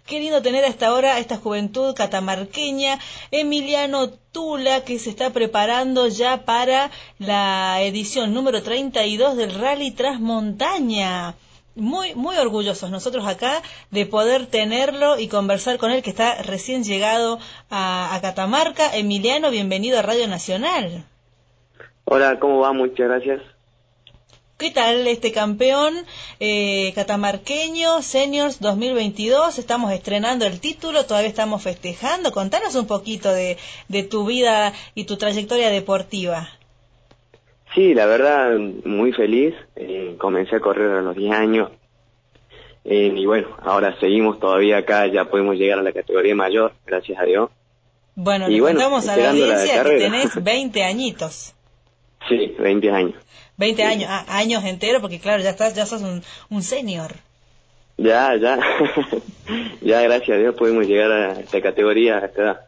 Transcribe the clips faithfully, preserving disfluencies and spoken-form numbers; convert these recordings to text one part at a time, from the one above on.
Qué lindo tener a esta hora a esta juventud catamarqueña, Emiliano Tula, que se está preparando ya para la edición número treinta y dos del Rally Transmontaña. Muy, muy orgullosos nosotros acá de poder tenerlo y conversar con él, que está recién llegado a, a Catamarca. Emiliano, bienvenido a Radio Nacional. Hola, ¿cómo va? Muchas gracias. ¿Qué tal este campeón eh, catamarqueño Seniors dos mil veintidós? Estamos estrenando el título, todavía estamos festejando. Contanos un poquito de, de tu vida y tu trayectoria deportiva. Sí, la verdad, muy feliz. Eh, comencé a correr a los diez años. Eh, y bueno, ahora seguimos todavía acá, ya podemos llegar a la categoría mayor, gracias a Dios. Bueno, y le bueno, contamos a la esperando audiencia la que carrera. tenés veinte añitos. Sí, veinte años. veinte Sí. años, ah, años enteros, porque claro, ya estás, ya sos un, un senior. Ya, ya. Ya, gracias a Dios, podemos llegar a esta categoría, a esta edad.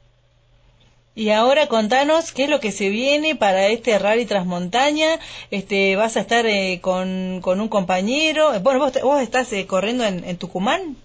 Y ahora contanos qué es lo que se viene para este Rally Transmontaña. Este, ¿vas a estar eh, con, con un compañero? Bueno, vos, vos estás eh, corriendo en, en Tucumán.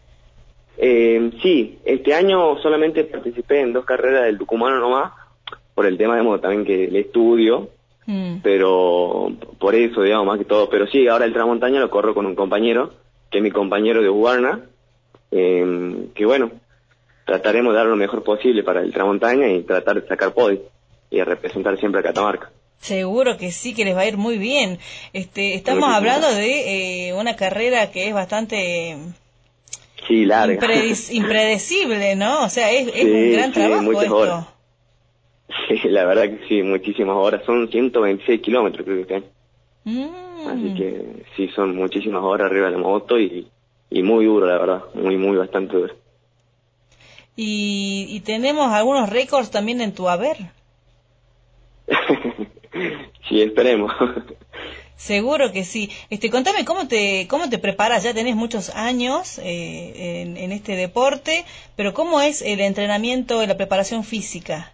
Eh, sí, este año solamente participé en dos carreras del Tucumano nomás, por el tema, digamos, también que el estudio, Mm. pero por eso, digamos, más que todo. Pero sí, ahora el Transmontaña lo corro con un compañero, que es mi compañero de Huarna, eh, que bueno, trataremos de dar lo mejor posible para el Transmontaña y tratar de sacar podio y de representar siempre a Catamarca. Seguro que sí, que les va a ir muy bien. Este, estamos Muchísimas hablando gracias. de eh, una carrera que es bastante Sí, larga. impredis- impredecible, ¿no? O sea, es, es un Sí, gran sí, trabajo muchas horas. esto. Sí, la verdad que sí, muchísimas horas. Son ciento veintiséis kilómetros, creo que este año. Así Mm. que sí, son muchísimas horas arriba de la moto y, y muy duro, la verdad. Muy, muy, bastante duro. Y, y tenemos algunos récords también en tu haber. Sí, esperemos. Seguro que sí. Este, contame cómo te cómo te preparas. Ya tenés muchos años eh, en, en este deporte, pero cómo es el entrenamiento y la preparación física.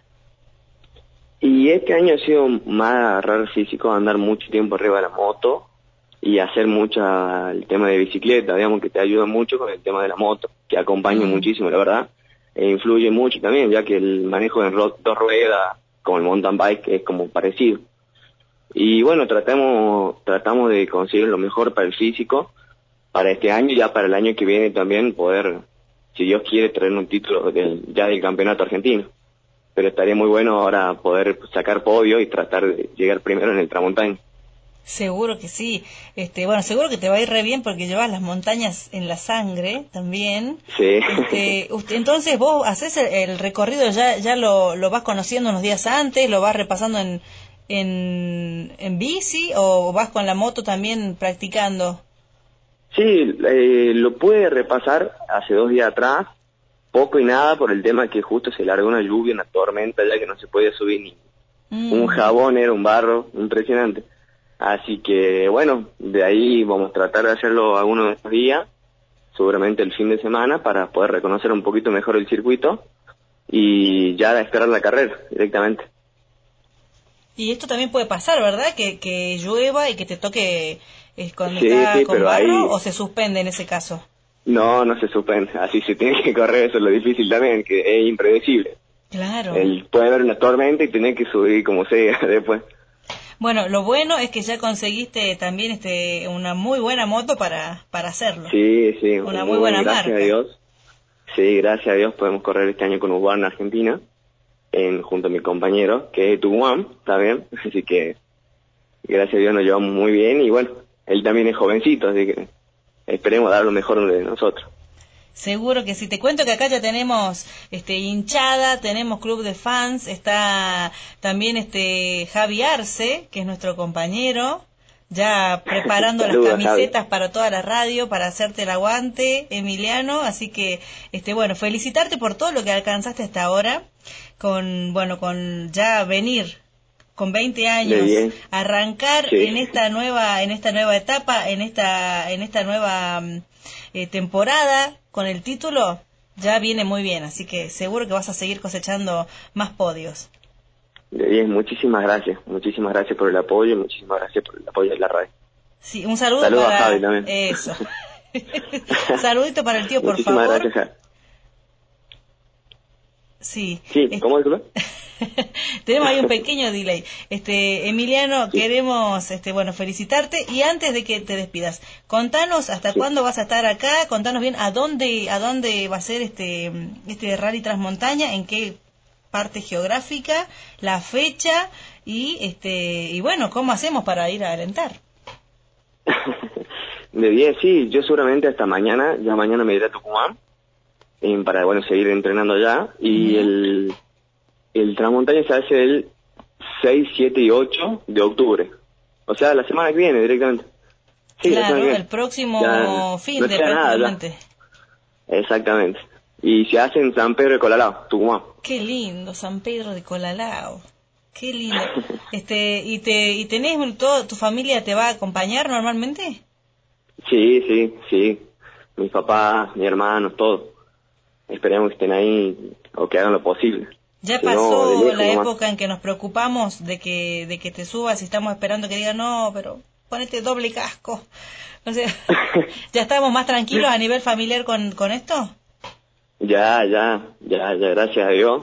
Y este año ha sido más agarrar físico, andar mucho tiempo arriba de la moto y hacer mucha el tema de bicicleta, digamos que te ayuda mucho con el tema de la moto, que acompaña Mm. muchísimo, la verdad. E influye mucho también, ya que el manejo en ro- dos ruedas, como el mountain bike, es como parecido. Y bueno, tratamos, tratamos de conseguir lo mejor para el físico, para este año y ya para el año que viene también poder, si Dios quiere, traer un título del, ya del campeonato argentino. Pero estaría muy bueno ahora poder sacar podio y tratar de llegar primero en el Transmontaña. Seguro que sí. Este, bueno, seguro que te va a ir re bien porque llevas las montañas en la sangre también. Sí. Este, usted, entonces vos haces el, el recorrido, ya ya lo, lo vas conociendo unos días antes, lo vas repasando en en en bici o vas con la moto también practicando. Sí, eh, lo pude repasar hace dos días atrás, poco y nada por el tema que justo se largó una lluvia, una tormenta, ya que no se podía subir ni un Mm. jabón, era un barro impresionante. Así que bueno, de ahí vamos a tratar de hacerlo algunos de estos días, seguramente el fin de semana, para poder reconocer un poquito mejor el circuito y ya esperar la carrera directamente. Y esto también puede pasar, ¿verdad? Que, que llueva y que te toque eh, cuando Sí, está sí, con pero barro, ahí o se suspende en ese caso. no, no se suspende, así se tiene que correr, eso es lo difícil también, que es impredecible. Claro. El, puede haber una tormenta y tener que subir como sea después. Bueno, lo bueno es que ya conseguiste también este una muy buena moto para para hacerlo. Sí, sí, Una muy muy bueno, buena gracias a marca. Dios. Sí, gracias a Dios podemos correr este año con Urbana Argentina, en, junto a mi compañero, que es de Tucumán, también, así que gracias a Dios nos llevamos muy bien y bueno, él también es jovencito, así que esperemos dar lo mejor de nosotros. Seguro que sí. Te cuento que acá ya tenemos este hinchada, tenemos club de fans, está también este Javi Arce, que es nuestro compañero, ya preparando las Saludos, Javi. camisetas para toda la radio, para hacerte el aguante, Emiliano, así que este bueno, felicitarte por todo lo que alcanzaste hasta ahora, con bueno, con ya venir con veinte De años, bien. arrancar Sí. en esta nueva en esta nueva etapa, en esta en esta nueva mm, eh, temporada con el título, ya viene muy bien, así que seguro que vas a seguir cosechando más podios. De bien, muchísimas gracias, muchísimas gracias por el apoyo, muchísimas gracias por el apoyo de la radio. Sí, un saludo Saludos a Javi para también. eso. Saludito para el tío, por Muchísimas favor. Gracias. Sí. Sí, ¿cómo disculpa? Tenemos ahí un pequeño delay. Este, Emiliano, Sí. queremos, este, bueno, felicitarte y antes de que te despidas, contanos hasta Sí. cuándo vas a estar acá, contanos bien a dónde, a dónde va a ser este, este Rally Transmontaña, en qué parte geográfica, la fecha y, este, y bueno, cómo hacemos para ir a alentar. De bien, sí, yo seguramente hasta mañana, ya mañana me iré a Tucumán eh, para, bueno, seguir entrenando allá y Uh-huh. el, el Transmontaña se hace el seis, siete y ocho de octubre, o sea, la semana que viene directamente. Sí, la semana Claro, que viene. el próximo Ya fin no de queda nada ya. prácticamente. Exactamente. Y se hace en San Pedro de Colalao, Tucumán. Qué lindo, San Pedro de Colalao. Qué lindo. Este, ¿y te y tenés un- todo tu familia te va a acompañar normalmente? Sí, sí, sí. Mis papás, mis hermanos, todos. Esperemos que estén ahí o que hagan lo posible. Ya Si no, de pasó lejos la nomás. época en que nos preocupamos de que de que te subas y estamos esperando que digan, "No, pero ponete doble casco." O sea, ¿ya estamos más tranquilos a nivel familiar con con esto? Ya, ya, ya, ya, gracias a Dios.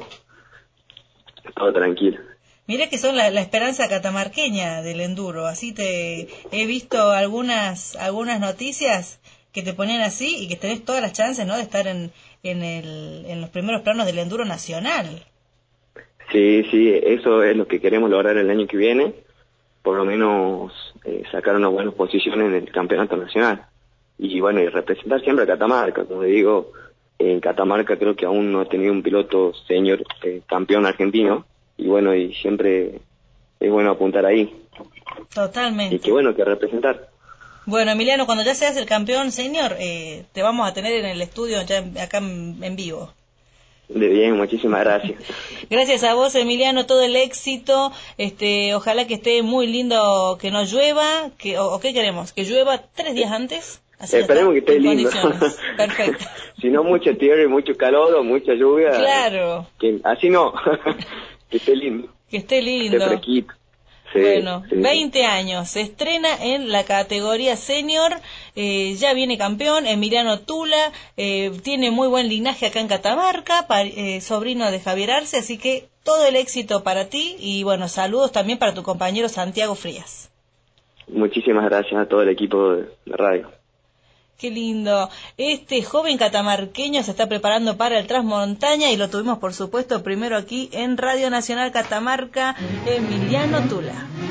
Todo tranquilo. Mira que son la, la esperanza catamarqueña del enduro. Así te he visto algunas algunas noticias que te ponían así y que tenés todas las chances, ¿no?, de estar en en, el, en los primeros planos del enduro nacional. Sí, sí, eso es lo que queremos lograr el año que viene. Por lo menos eh, sacar unas buenas posiciones en el campeonato nacional. Y bueno, y representar siempre a Catamarca. Como digo, en Catamarca creo que aún no he tenido un piloto senior eh, campeón argentino. Y bueno, y siempre es bueno apuntar ahí. Totalmente. Y qué bueno que representar. Bueno, Emiliano, cuando ya seas el campeón senior, eh, te vamos a tener en el estudio ya en- acá en, en vivo. De bien, muchísimas gracias. Gracias a vos, Emiliano, todo el éxito. Este, ojalá que esté muy lindo, que no llueva, que o, o qué queremos, que llueva tres días antes. Así ya Esperemos que está, esté en lindo. condiciones. Perfecto. Si no mucha tierra y mucho calor o mucha lluvia, Claro, que así no. Que esté lindo, que esté que esté lindo. fresquito. Sí, Bueno, sí, sí. veinte años, se estrena en la categoría senior, eh, ya viene campeón, Emiliano Tula, eh, tiene muy buen linaje acá en Catamarca, pa- eh, sobrino de Javier Arce, así que todo el éxito para ti y bueno, saludos también para tu compañero Santiago Frías. Muchísimas gracias a todo el equipo de la radio. Qué lindo. Este joven catamarqueño se está preparando para el Transmontaña y lo tuvimos, por supuesto, primero aquí en Radio Nacional Catamarca, Emiliano Tula.